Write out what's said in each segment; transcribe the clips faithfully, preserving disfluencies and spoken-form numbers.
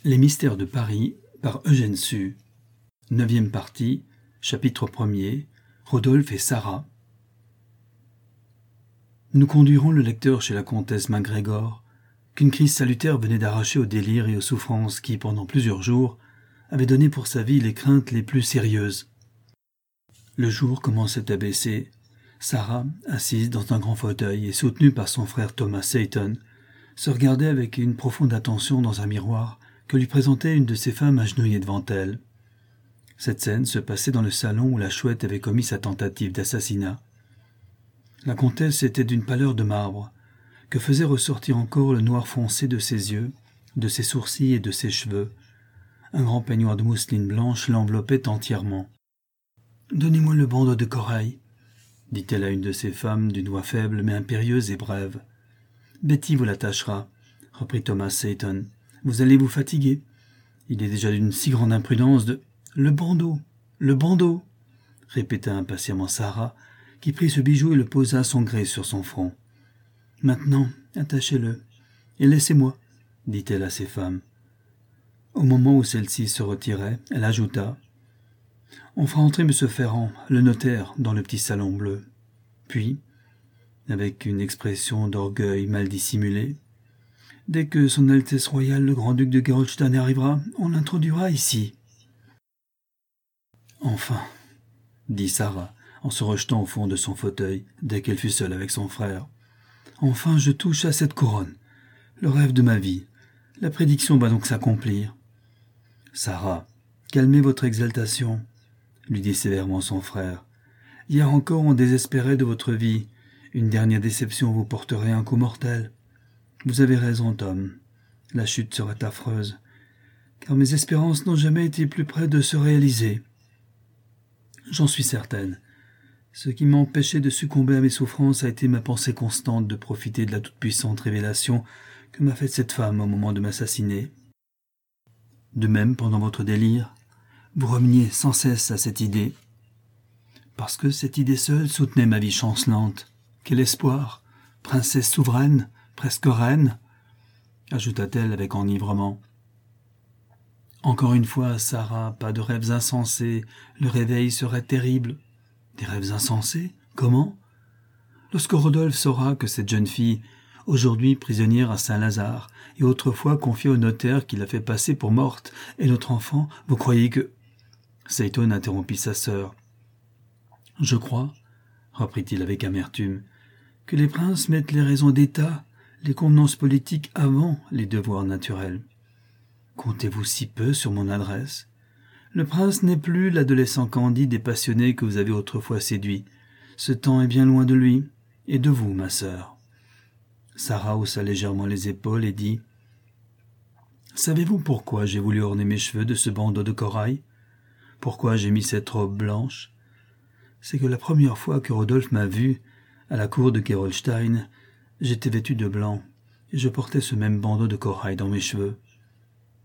Les mystères de Paris par Eugène Sue. Neuvième partie, chapitre premier, Rodolphe et Sarah. Nous conduirons le lecteur chez la comtesse MacGregor, qu'une crise salutaire venait d'arracher au délire et aux souffrances qui, pendant plusieurs jours, avaient donné pour sa vie les craintes les plus sérieuses. Le jour commençait à baisser. Sarah, assise dans un grand fauteuil et soutenue par son frère Thomas Seyton, se regardait avec une profonde attention dans un miroir que lui présentait une de ces femmes agenouillées devant elle. Cette scène se passait dans le salon où la chouette avait commis sa tentative d'assassinat. La comtesse était d'une pâleur de marbre, que faisait ressortir encore le noir foncé de ses yeux, de ses sourcils et de ses cheveux. Un grand peignoir de mousseline blanche l'enveloppait entièrement. « Donnez-moi le bandeau de corail », dit-elle à une de ces femmes d'une voix faible mais impérieuse et brève. « Betty vous l'attachera, » reprit Thomas Seyton. « Vous allez vous fatiguer. Il est déjà d'une si grande imprudence de... »« Le bandeau, le bandeau !» répéta impatiemment Sarah, qui prit ce bijou et le posa à son gré sur son front. « Maintenant, attachez-le, et laissez-moi, » dit-elle à ses femmes. Au moment où celle-ci se retirait, elle ajouta « On fera entrer M. Ferrand, le notaire, dans le petit salon bleu. » Puis, avec une expression d'orgueil mal dissimulée, « Dès que son Altesse royale le grand-duc de Gerolstein arrivera, on l'introduira ici. » « Enfin, » dit Sarah, en se rejetant au fond de son fauteuil, dès qu'elle fut seule avec son frère. « Enfin, je touche à cette couronne, le rêve de ma vie. La prédiction va donc s'accomplir. »« Sarah, calmez votre exaltation, » lui dit sévèrement son frère. « Hier encore on désespérait de votre vie. Une dernière déception vous porterait un coup mortel. Vous avez raison, Tom. La chute serait affreuse, car mes espérances n'ont jamais été plus près de se réaliser. J'en suis certaine. Ce qui m'a empêché de succomber à mes souffrances a été ma pensée constante de profiter de la toute-puissante révélation que m'a faite cette femme au moment de m'assassiner. De même, pendant votre délire, vous reveniez sans cesse à cette idée, parce que cette idée seule soutenait ma vie chancelante. Quel espoir, princesse souveraine, presque reine, ajouta-t-elle avec enivrement. Encore une fois, Sarah, pas de rêves insensés, le réveil serait terrible. Des rêves insensés? Comment? Lorsque Rodolphe saura que cette jeune fille, aujourd'hui prisonnière à Saint-Lazare, et autrefois confiée au notaire qui l'a fait passer pour morte, est notre enfant, vous croyez que... Seyton interrompit sa sœur. « Je crois, » reprit-il avec amertume, « que les princes mettent les raisons d'État, les convenances politiques avant les devoirs naturels. Comptez-vous si peu sur mon adresse? Le prince n'est plus l'adolescent candide et passionné que vous avez autrefois séduit. Ce temps est bien loin de lui, et de vous, ma sœur. » Sarah haussa légèrement les épaules et dit « Savez-vous pourquoi j'ai voulu orner mes cheveux de ce bandeau de corail? Pourquoi j'ai mis cette robe blanche? C'est que la première fois que Rodolphe m'a vu, à la cour de Gerolstein, j'étais vêtu de blanc, et je portais ce même bandeau de corail dans mes cheveux. »« Comment ?»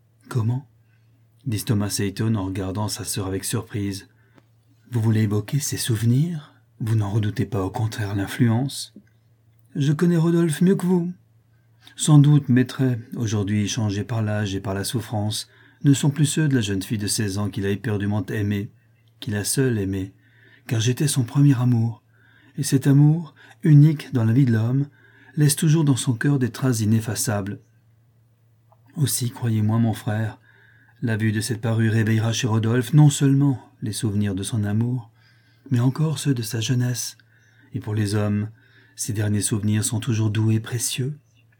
dit Thomas Seyton en regardant sa sœur avec surprise. « Vous voulez évoquer ces souvenirs? Vous n'en redoutez pas au contraire l'influence? Je connais Rodolphe mieux que vous. Sans doute mes traits, aujourd'hui changés par l'âge et par la souffrance, ne sont plus ceux de la jeune fille de seize ans qu'il a éperdument aimée, qu'il a seule aimée, car j'étais son premier amour, et cet amour, unique dans la vie de l'homme, laisse toujours dans son cœur des traces ineffaçables. Aussi, croyez-moi, mon frère, la vue de cette parure réveillera chez Rodolphe non seulement les souvenirs de son amour, mais encore ceux de sa jeunesse, et pour les hommes, ces derniers souvenirs sont toujours doux et précieux.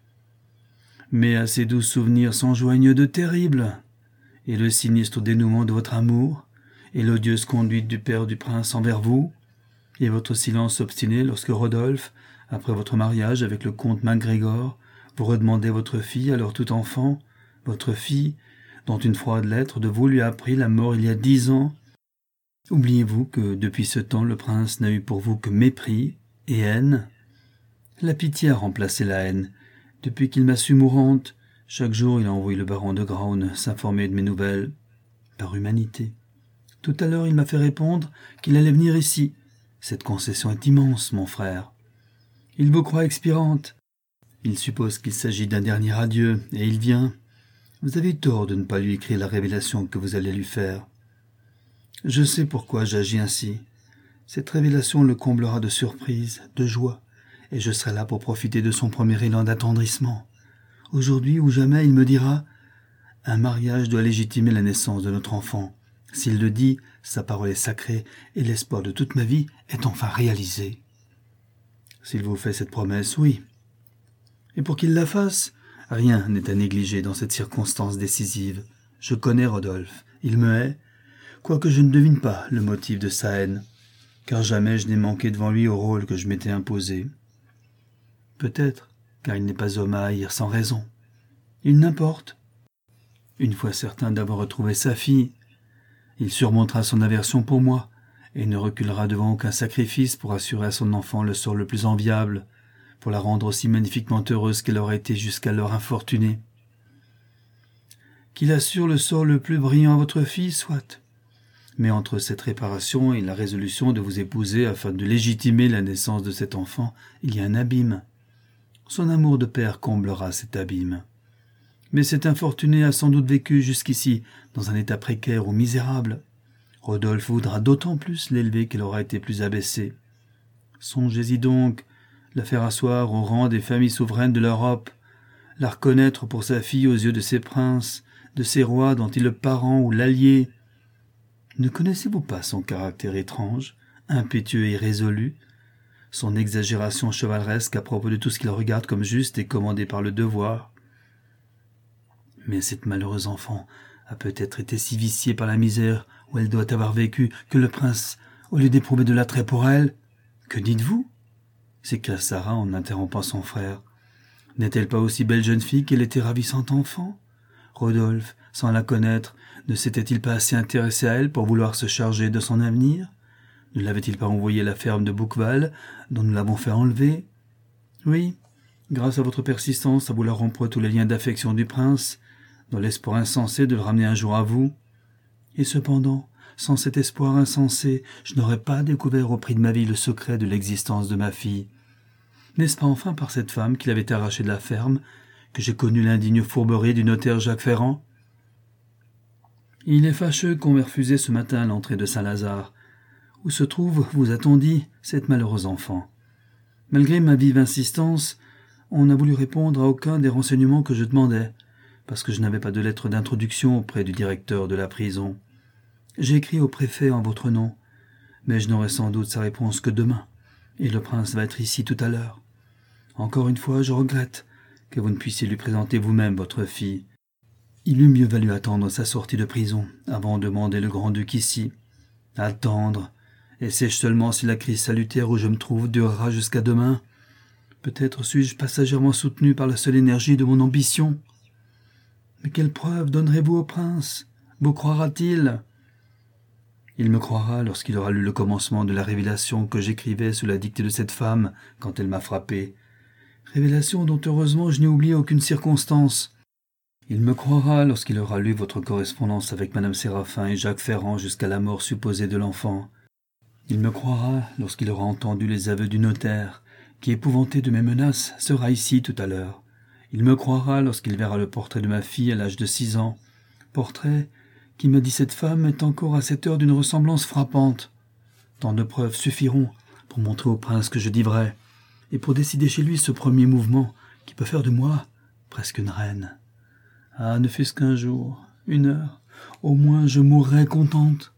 Mais à ces doux souvenirs s'en joignent de terribles, et le sinistre dénouement de votre amour, et l'odieuse conduite du père du prince envers vous, et votre silence obstiné lorsque Rodolphe, après votre mariage avec le comte MacGregor, vous redemandait votre fille, alors tout enfant, votre fille, dont une froide lettre de vous lui a appris la mort il y a dix ans. Oubliez-vous que depuis ce temps le prince n'a eu pour vous que mépris et haine? La pitié a remplacé la haine. Depuis qu'il m'a su mourante, chaque jour il a envoyé le baron de Graun s'informer de mes nouvelles, par humanité. Tout à l'heure il m'a fait répondre qu'il allait venir ici. Cette concession est immense, mon frère. Il vous croit expirante. Il suppose qu'il s'agit d'un dernier adieu, et il vient. Vous avez eu tort de ne pas lui écrire la révélation que vous allez lui faire. Je sais pourquoi j'agis ainsi. Cette révélation le comblera de surprise, de joie, et je serai là pour profiter de son premier élan d'attendrissement. Aujourd'hui ou jamais, il me dira « Un mariage doit légitimer la naissance de notre enfant. S'il le dit, sa parole est sacrée, et l'espoir de toute ma vie est enfin réalisé. » S'il vous fait cette promesse, oui. Et pour qu'il la fasse, rien n'est à négliger dans cette circonstance décisive. Je connais Rodolphe, il me hait, quoique je ne devine pas le motif de sa haine, car jamais je n'ai manqué devant lui au rôle que je m'étais imposé. Peut-être, car il n'est pas homme à haïr sans raison. Il n'importe. Une fois certain d'avoir retrouvé sa fille, il surmontera son aversion pour moi, et ne reculera devant aucun sacrifice pour assurer à son enfant le sort le plus enviable, pour la rendre aussi magnifiquement heureuse qu'elle aurait été jusqu'alors infortunée. Qu'il assure le sort le plus brillant à votre fille, soit. Mais entre cette réparation et la résolution de vous épouser afin de légitimer la naissance de cet enfant, il y a un abîme. Son amour de père comblera cet abîme. Mais cet infortuné a sans doute vécu jusqu'ici dans un état précaire ou misérable. Rodolphe voudra d'autant plus l'élever qu'elle aura été plus abaissée. Songez-y donc, la faire asseoir au rang des familles souveraines de l'Europe, la reconnaître pour sa fille aux yeux de ses princes, de ces rois dont il est le parent ou l'allié. Ne connaissez-vous pas son caractère étrange, impétueux et résolu, son exagération chevaleresque à propos de tout ce qu'il regarde comme juste et commandé par le devoir? Mais cette malheureuse enfant a peut-être été si viciée par la misère où elle doit avoir vécu que le prince, au lieu d'éprouver de l'attrait pour elle, « Que dites-vous » s'écria Sarah en interrompant son frère. « N'est-elle pas aussi belle jeune fille qu'elle était ravissante enfant? Rodolphe, sans la connaître, ne s'était-il pas assez intéressé à elle pour vouloir se charger de son avenir? Ne l'avait-il pas envoyé à la ferme de Bouqueval, dont nous l'avons fait enlever? Oui, grâce à votre persistance à vouloir rompre tous les liens d'affection du prince, dans l'espoir insensé de le ramener un jour à vous. Et cependant, sans cet espoir insensé, je n'aurais pas découvert au prix de ma vie le secret de l'existence de ma fille. N'est-ce pas enfin par cette femme qui l'avait arrachée de la ferme que j'ai connu l'indigne fourberie du notaire Jacques Ferrand? Il est fâcheux qu'on m'ait refusé ce matin l'entrée de Saint-Lazare. Où se trouve, vous a-t-on dit, cette malheureuse enfant? Malgré ma vive insistance, on n'a voulu répondre à aucun des renseignements que je demandais, parce que je n'avais pas de lettre d'introduction auprès du directeur de la prison. J'ai écrit au préfet en votre nom, mais je n'aurai sans doute sa réponse que demain, et le prince va être ici tout à l'heure. Encore une fois, je regrette que vous ne puissiez lui présenter vous-même votre fille. Il eût mieux valu attendre sa sortie de prison avant de demander le grand-duc ici. Attendre, et sais-je seulement si la crise salutaire où je me trouve durera jusqu'à demain? Peut-être suis-je passagèrement soutenu par la seule énergie de mon ambition. Mais quelle preuve donnerez-vous au prince? Vous croira-t-il? Il me croira lorsqu'il aura lu le commencement de la révélation que j'écrivais sous la dictée de cette femme quand elle m'a frappé. Révélation dont heureusement je n'ai oublié aucune circonstance. Il me croira lorsqu'il aura lu votre correspondance avec Madame Séraphin et Jacques Ferrand jusqu'à la mort supposée de l'enfant. Il me croira lorsqu'il aura entendu les aveux du notaire, qui, épouvanté de mes menaces, sera ici tout à l'heure. Il me croira lorsqu'il verra le portrait de ma fille à l'âge de six ans. Portrait qui, me dit cette femme, est encore à cette heure d'une ressemblance frappante. Tant de preuves suffiront pour montrer au prince que je dis vrai, et pour décider chez lui ce premier mouvement qui peut faire de moi presque une reine. Ah, ne fût-ce qu'un jour, une heure, au moins je mourrais contente.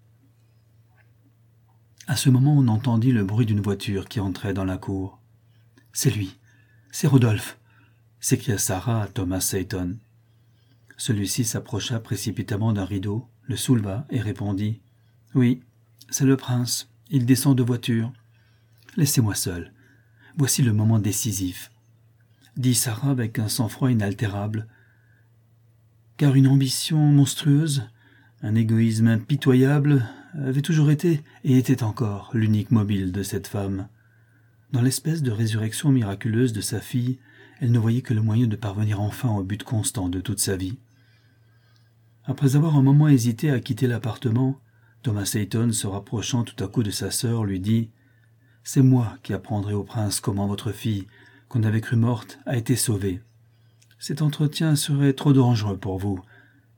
À ce moment, on entendit le bruit d'une voiture qui entrait dans la cour. « C'est lui, c'est Rodolphe !» s'écria Sarah à Thomas Seyton. Celui-ci s'approcha précipitamment d'un rideau, le souleva et répondit « Oui, c'est le prince, il descend de voiture. Laissez-moi seul, voici le moment décisif. » dit Sarah avec un sang-froid inaltérable, car une ambition monstrueuse, un égoïsme impitoyable avait toujours été et était encore l'unique mobile de cette femme. Dans l'espèce de résurrection miraculeuse de sa fille, elle ne voyait que le moyen de parvenir enfin au but constant de toute sa vie. Après avoir un moment hésité à quitter l'appartement, Thomas Seyton, se rapprochant tout à coup de sa sœur, lui dit « C'est moi qui apprendrai au prince comment votre fille, qu'on avait crue morte, a été sauvée. Cet entretien serait trop dangereux pour vous,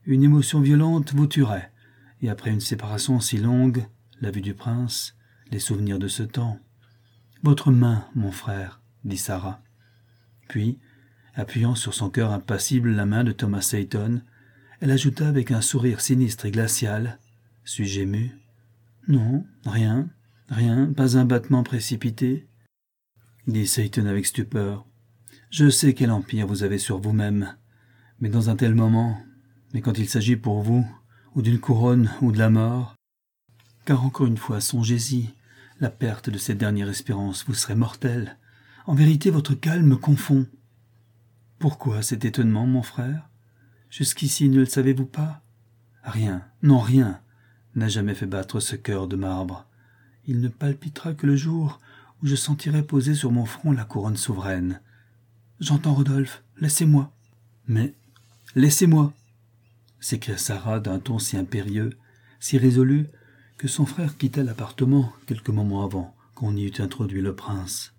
Une émotion violente vous tuerait, et après une séparation si longue, la vue du prince, les souvenirs de ce temps. Votre main, mon frère, dit Sarah. Puis, appuyant sur son cœur impassible la main de Thomas Seyton, elle ajouta avec un sourire sinistre et glacial. Suis-je ému? Non, rien, rien, pas un battement précipité, dit Seyton avec stupeur. Je sais quel empire vous avez sur vous-même, mais dans un tel moment, mais quand il s'agit pour vous, ou d'une couronne, ou de la mort, car encore une fois, songez-y, la perte de cette dernière espérance vous serait mortelle. En vérité, votre calme me confond. Pourquoi cet étonnement, mon frère? Jusqu'ici, ne le savez-vous pas? Rien, non rien, n'a jamais fait battre ce cœur de marbre. Il ne palpitera que le jour où je sentirai poser sur mon front la couronne souveraine. J'entends Rodolphe, laissez-moi. Mais, laissez-moi, s'écria Sarah d'un ton si impérieux, si résolu, que son frère quitta l'appartement quelques moments avant qu'on y eût introduit le prince.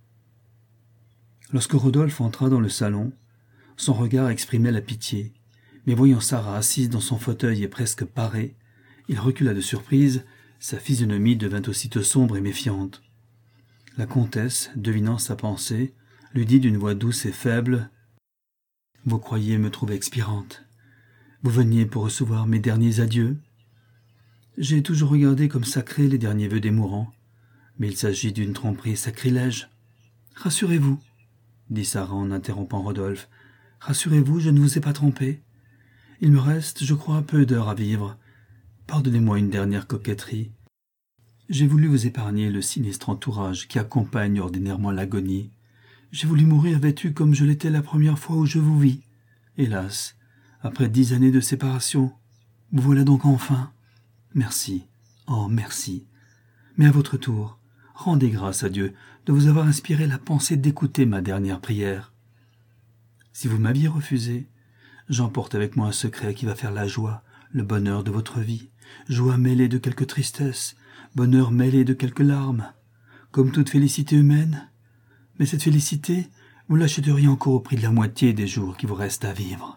Lorsque Rodolphe entra dans le salon, son regard exprimait la pitié, mais voyant Sarah assise dans son fauteuil et presque parée, il recula de surprise, sa physionomie devint aussitôt sombre et méfiante. La comtesse, devinant sa pensée, lui dit d'une voix douce et faible « Vous croyiez me trouver expirante. Vous veniez pour recevoir mes derniers adieux. J'ai toujours regardé comme sacrés les derniers vœux des mourants, mais il s'agit d'une tromperie sacrilège. Rassurez-vous, dit Sarah en interrompant Rodolphe. Rassurez-vous, je ne vous ai pas trompé. Il me reste, je crois, peu d'heures à vivre. Pardonnez-moi une dernière coquetterie. J'ai voulu vous épargner le sinistre entourage qui accompagne ordinairement l'agonie. J'ai voulu mourir vêtu comme je l'étais la première fois où je vous vis. Hélas, après dix années de séparation, vous voilà donc enfin. Merci, oh merci. Mais à votre tour, rendez grâce à Dieu de vous avoir inspiré la pensée d'écouter ma dernière prière. Si vous m'aviez refusé, j'emporte avec moi un secret qui va faire la joie, le bonheur de votre vie, joie mêlée de quelques tristesses, bonheur mêlé de quelques larmes, comme toute félicité humaine. Mais cette félicité, vous l'achèteriez encore au prix de la moitié des jours qui vous restent à vivre.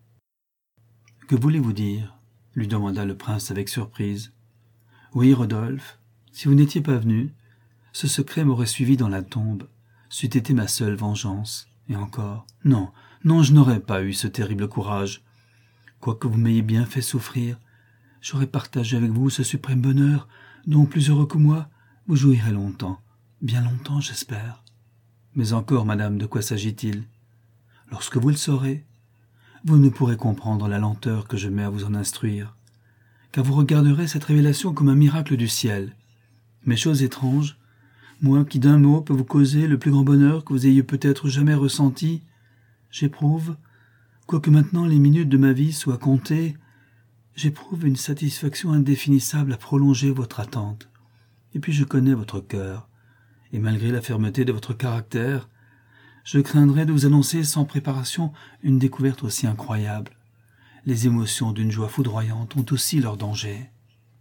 « Que voulez-vous dire ?» lui demanda le prince avec surprise. « Oui, Rodolphe, si vous n'étiez pas venu, ce secret m'aurait suivi dans la tombe, c'eût été ma seule vengeance. Et encore, non, non, je n'aurais pas eu ce terrible courage. Quoique vous m'ayez bien fait souffrir, j'aurais partagé avec vous ce suprême bonheur dont, plus heureux que moi, vous jouirez longtemps, bien longtemps, j'espère. Mais encore, madame, de quoi s'agit-il? Lorsque vous le saurez, vous ne pourrez comprendre la lenteur que je mets à vous en instruire, car vous regarderez cette révélation comme un miracle du ciel. Mais chose étrange, moi qui d'un mot peux vous causer le plus grand bonheur que vous ayez peut-être jamais ressenti, j'éprouve, quoique maintenant les minutes de ma vie soient comptées, j'éprouve une satisfaction indéfinissable à prolonger votre attente. Et puis je connais votre cœur, et malgré la fermeté de votre caractère, je craindrais de vous annoncer sans préparation une découverte aussi incroyable. Les émotions d'une joie foudroyante ont aussi leurs dangers.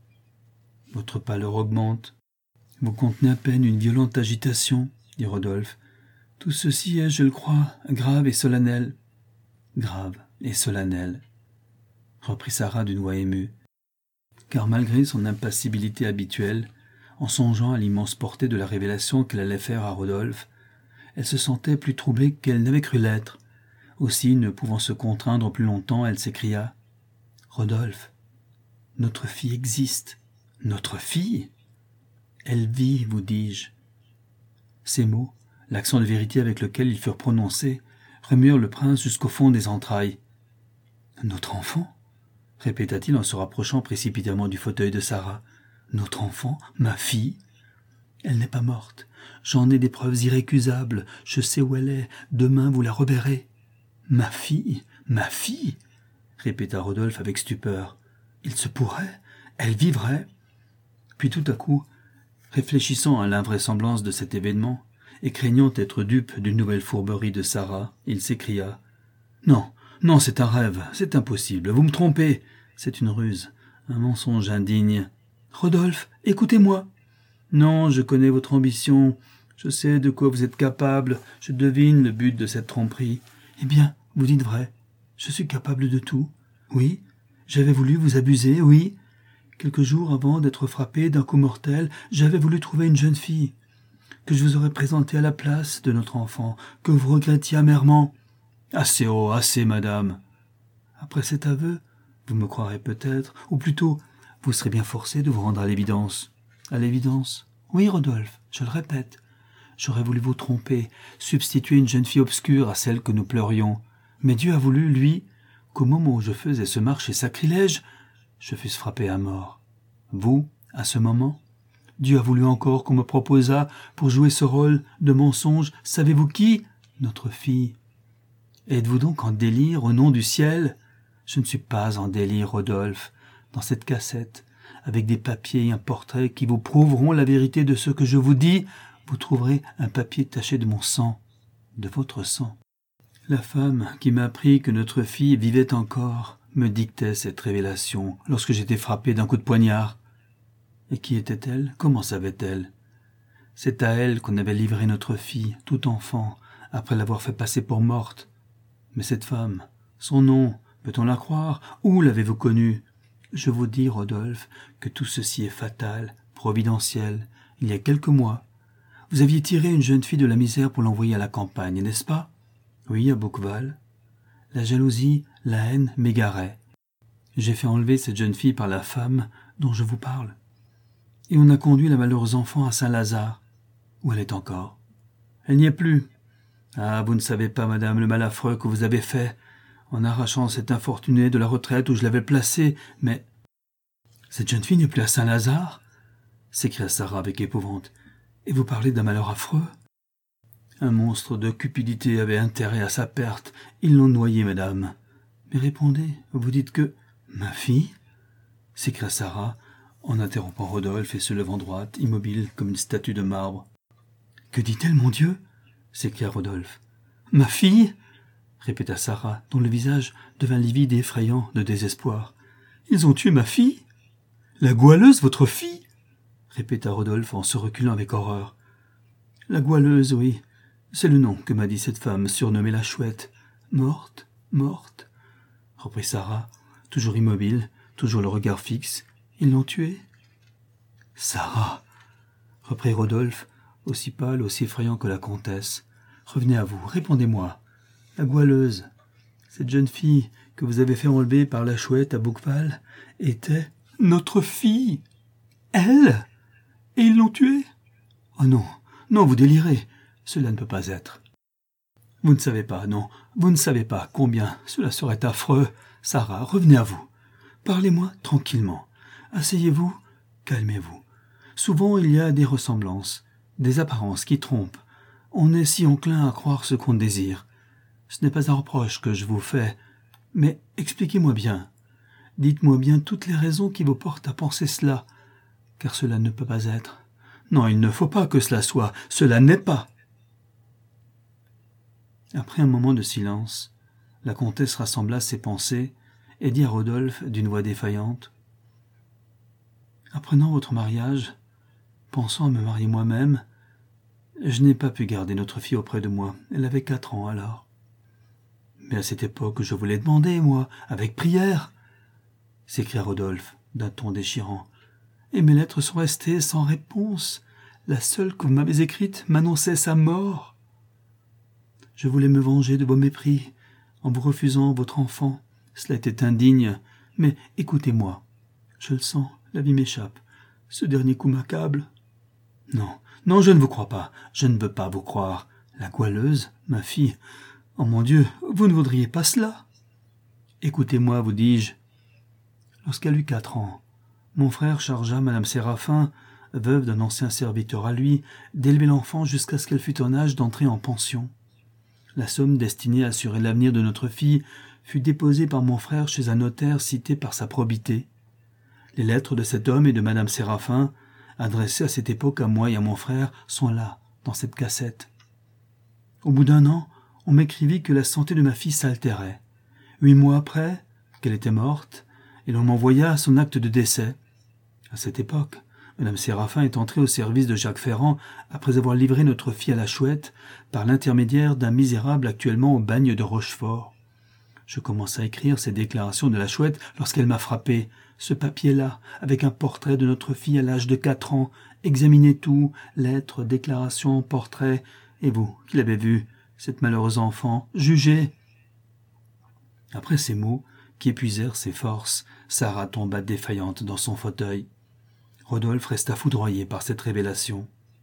Votre pâleur augmente. Vous contenez à peine une violente agitation, dit Rodolphe. Tout ceci est, je le crois, grave et solennel. Grave et solennel, reprit Sarah d'une voix émue, car malgré son impassibilité habituelle, en songeant à l'immense portée de la révélation qu'elle allait faire à Rodolphe, elle se sentait plus troublée qu'elle n'avait cru l'être. Aussi, ne pouvant se contraindre plus longtemps, elle s'écria « Rodolphe, notre fille existe. Notre fille ? Elle vit, vous dis-je. » Ces mots, l'accent de vérité avec lequel ils furent prononcés, remuèrent le prince jusqu'au fond des entrailles. « Notre enfant ?» répéta-t-il en se rapprochant précipitamment du fauteuil de Sarah. « Notre enfant, ma fille ? Elle n'est pas morte. J'en ai des preuves irrécusables. Je sais où elle est. Demain, vous la reverrez. »« Ma fille, ma fille !» répéta Rodolphe avec stupeur. « Il se pourrait, elle vivrait. » Puis tout à coup, réfléchissant à l'invraisemblance de cet événement, et craignant être dupe d'une nouvelle fourberie de Sarah, il s'écria « Non, non, c'est un rêve, c'est impossible, vous me trompez, c'est une ruse, un mensonge indigne. Rodolphe, écoutez-moi. Non, je connais votre ambition, je sais de quoi vous êtes capable, je devine le but de cette tromperie. Eh bien, vous dites vrai, je suis capable de tout. Oui, J'avais voulu vous abuser, oui. Quelques jours avant d'être frappé d'un coup mortel, j'avais voulu trouver une jeune fille, que je vous aurais présentée à la place de notre enfant, que vous regrettiez amèrement. Assez haut, assez, madame. Après cet aveu, vous me croirez peut-être, ou plutôt, vous serez bien forcé de vous rendre à l'évidence. À l'évidence? Oui, Rodolphe, je le répète. J'aurais voulu vous tromper, substituer une jeune fille obscure à celle que nous pleurions. Mais Dieu a voulu, lui, qu'au moment où je faisais ce marché sacrilège, je fusse frappé à mort. Vous, à ce moment, Dieu a voulu encore qu'on me proposât, pour jouer ce rôle de mensonge, savez-vous qui? Notre fille. Êtes-vous donc en délire au nom du ciel? Je ne suis pas en délire, Rodolphe. Dans cette cassette, avec des papiers et un portrait qui vous prouveront la vérité de ce que je vous dis, vous trouverez un papier taché de mon sang, de votre sang. La femme qui m'a appris que notre fille vivait encore me dictait cette révélation lorsque j'étais frappé d'un coup de poignard. Et qui était-elle? Comment savait-elle? C'est à elle qu'on avait livré notre fille, tout enfant, après l'avoir fait passer pour morte. Mais cette femme, son nom, peut-on la croire? Où l'avez-vous connue? Je vous dis, Rodolphe, que tout ceci est fatal, providentiel. Il y a quelques mois, vous aviez tiré une jeune fille de la misère pour l'envoyer à la campagne, n'est-ce pas? Oui, à Bouqueval. La jalousie, la haine m'égaraient. J'ai fait enlever cette jeune fille par la femme dont je vous parle. Et on a conduit la malheureuse enfant à Saint-Lazare. Où elle est encore? Elle n'y est plus. Ah, vous ne savez pas, madame, le mal affreux que vous avez fait, en arrachant cette infortunée de la retraite où je l'avais placée, mais... Cette jeune fille n'est plus à Saint-Lazare? S'écria Sarah avec épouvante. Et vous parlez d'un malheur affreux? Un monstre de cupidité avait intérêt à sa perte. Ils l'ont noyée, madame. Mais répondez, vous dites que... Ma fille? S'écria Sarah, en interrompant Rodolphe et se levant droite, immobile comme une statue de marbre. Que dit-elle, mon Dieu? S'écria Rodolphe. Ma fille? Répéta Sarah, dont le visage devint livide et effrayant de désespoir. Ils ont tué ma fille? La Goualeuse, votre fille? Répéta Rodolphe en se reculant avec horreur. La Goualeuse, oui, c'est le nom que m'a dit cette femme surnommée la Chouette. Morte, morte, reprit Sarah, toujours immobile, toujours le regard fixe. Ils l'ont tuée? Sarah, reprit Rodolphe, aussi pâle, aussi effrayant que la comtesse. Revenez à vous, répondez-moi. La Goualeuse, cette jeune fille que vous avez fait enlever par la Chouette à Bouqueval, était notre fille. Elle? Et ils l'ont tuée? Oh non, non, vous délirez. Cela ne peut pas être. Vous ne savez pas, non, vous ne savez pas combien cela serait affreux. Sarah, revenez à vous. Parlez-moi tranquillement. Asseyez-vous, calmez-vous. Souvent il y a des ressemblances, des apparences qui trompent. On est si enclin à croire ce qu'on désire. Ce n'est pas un reproche que je vous fais, mais expliquez-moi bien. Dites-moi bien toutes les raisons qui vous portent à penser cela, car cela ne peut pas être. Non, il ne faut pas que cela soit, cela n'est pas. Après un moment de silence, la comtesse rassembla ses pensées et dit à Rodolphe d'une voix défaillante. Apprenant votre mariage, pensant à me marier moi-même, je n'ai pas pu garder notre fille auprès de moi. Elle avait quatre ans alors. Mais à cette époque, je vous l'ai demandé, moi, avec prière, s'écria Rodolphe d'un ton déchirant. Et mes lettres sont restées sans réponse. La seule que vous m'avez écrite m'annonçait sa mort. Je voulais me venger de vos mépris en vous refusant votre enfant. Cela était indigne, mais écoutez-moi. Je le sens, la vie m'échappe. Ce dernier coup m'accable. Non, non, je ne vous crois pas. Je ne veux pas vous croire. La Goualeuse, ma fille. Oh mon Dieu, vous ne voudriez pas cela? Écoutez-moi, vous dis-je. Lorsqu'elle eut quatre ans, mon frère chargea madame Séraphin, veuve d'un ancien serviteur à lui, d'élever l'enfant jusqu'à ce qu'elle fût en âge d'entrer en pension. La somme destinée à assurer l'avenir de notre fille fut déposée par mon frère chez un notaire cité par sa probité. Les lettres de cet homme et de madame Séraphin, adressées à cette époque à moi et à mon frère, sont là, dans cette cassette. Au bout d'un an, on m'écrivit que la santé de ma fille s'altérait. Huit mois après, qu'elle était morte, et l'on m'envoya son acte de décès. À cette époque, madame Séraphin est entrée au service de Jacques Ferrand après avoir livré notre fille à la Chouette par l'intermédiaire d'un misérable actuellement au bagne de Rochefort. Je commence à écrire ces déclarations de la Chouette lorsqu'elle m'a frappé. Ce papier-là, avec un portrait de notre fille à l'âge de quatre ans. Examinez tout, lettres, déclarations, portraits. Et vous, qui l'avez vu, cette malheureuse enfant, jugez. » Après ces mots, qui épuisèrent ses forces, Sarah tomba défaillante dans son fauteuil. Rodolphe resta foudroyé par cette révélation.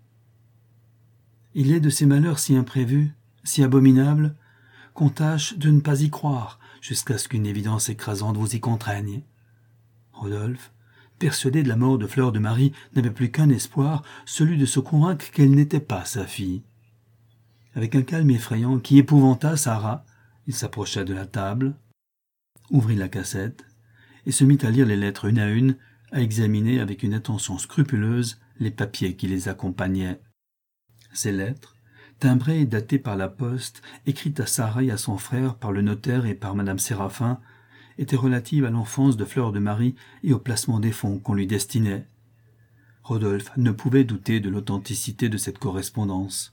Il est de ces malheurs si imprévus, si abominables, qu'on tâche de ne pas y croire, jusqu'à ce qu'une évidence écrasante vous y contraigne. Rodolphe, persuadé de la mort de Fleur de Marie, n'avait plus qu'un espoir, celui de se convaincre qu'elle n'était pas sa fille. Avec un calme effrayant qui épouvanta Sarah, il s'approcha de la table, ouvrit la cassette, et se mit à lire les lettres une à une, à examiner avec une attention scrupuleuse les papiers qui les accompagnaient. Ces lettres, timbrées et datées par la poste, écrites à Sarah et à son frère par le notaire et par madame Séraphin, étaient relatives à l'enfance de Fleur de Marie et au placement des fonds qu'on lui destinait. Rodolphe ne pouvait douter de l'authenticité de cette correspondance.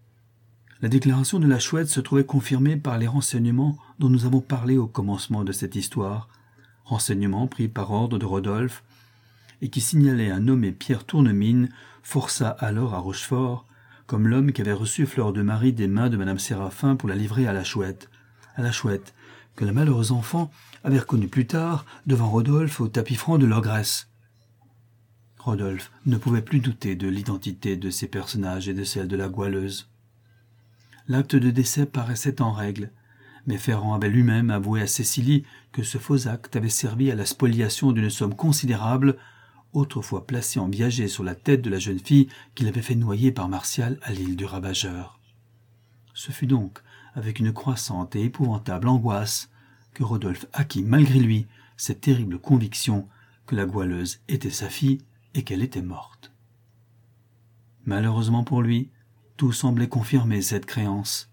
La déclaration de la Chouette se trouvait confirmée par les renseignements dont nous avons parlé au commencement de cette histoire, renseignements pris par ordre de Rodolphe, et qui signalaient un nommé Pierre Tournemine, forçat alors à Rochefort, comme l'homme qui avait reçu Fleur de Marie des mains de madame Séraphin pour la livrer à la Chouette, à la Chouette, que la malheureuse enfant avait reconnue plus tard devant Rodolphe au tapis franc de l'ogresse. Rodolphe ne pouvait plus douter de l'identité de ces personnages et de celle de la Goualeuse. L'acte de décès paraissait en règle, mais Ferrand avait lui-même avoué à Cécilie que ce faux acte avait servi à la spoliation d'une somme considérable, autrefois placée en viager sur la tête de la jeune fille qu'il avait fait noyer par Martial à l'île du Ravageur. Ce fut donc avec une croissante et épouvantable angoisse que Rodolphe acquit malgré lui cette terrible conviction que la Goualeuse était sa fille et qu'elle était morte. Malheureusement pour lui, tout semblait confirmer cette créance.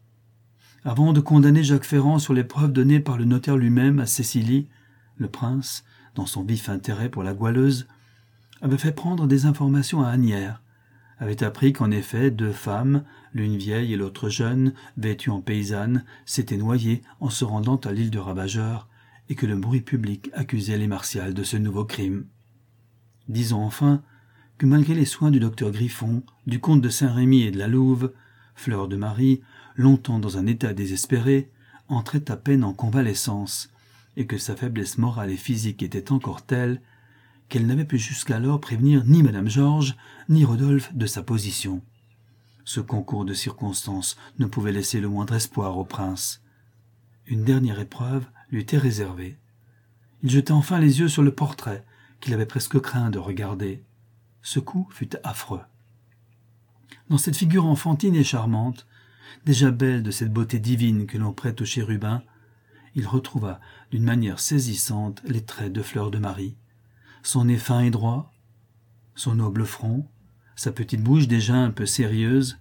Avant de condamner Jacques Ferrand sur les preuves données par le notaire lui-même à Cécilie, le prince, dans son vif intérêt pour la Goualeuse, avait fait prendre des informations à Asnières, avait appris qu'en effet deux femmes, l'une vieille et l'autre jeune, vêtues en paysannes, s'étaient noyées en se rendant à l'île de Ravageur, et que le bruit public accusait les Martial de ce nouveau crime. Disons enfin que malgré les soins du docteur Griffon, du comte de Saint-Rémy et de la Louve, Fleur de Marie, longtemps dans un état désespéré, entrait à peine en convalescence, et que sa faiblesse morale et physique était encore telle qu'elle n'avait pu jusqu'alors prévenir ni madame Georges, ni Rodolphe de sa position. Ce concours de circonstances ne pouvait laisser le moindre espoir au prince. Une dernière épreuve lui était réservée. Il jeta enfin les yeux sur le portrait, qu'il avait presque craint de regarder. Ce coup fut affreux. Dans cette figure enfantine et charmante, déjà belle de cette beauté divine que l'on prête aux chérubins, il retrouva d'une manière saisissante les traits de Fleur de Marie, son nez fin et droit, son noble front, sa petite bouche déjà un peu sérieuse,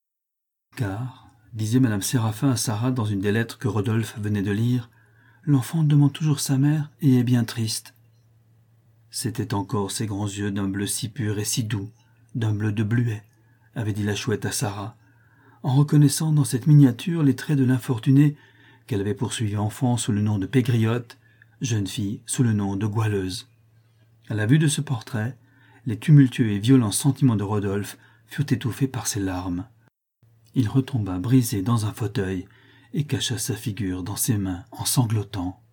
car, disait madame Séraphin à Sarah dans une des lettres que Rodolphe venait de lire, l'enfant demande toujours sa mère et est bien triste. C'étaient encore ces grands yeux d'un bleu si pur et si doux, d'un bleu de bluet, avait dit la Chouette à Sarah, en reconnaissant dans cette miniature les traits de l'infortunée qu'elle avait poursuivi enfant sous le nom de Pégriotte, jeune fille sous le nom de Goualeuse. À la vue de ce portrait, les tumultueux et violents sentiments de Rodolphe furent étouffés par ses larmes. Il retomba brisé dans un fauteuil et cacha sa figure dans ses mains en sanglotant.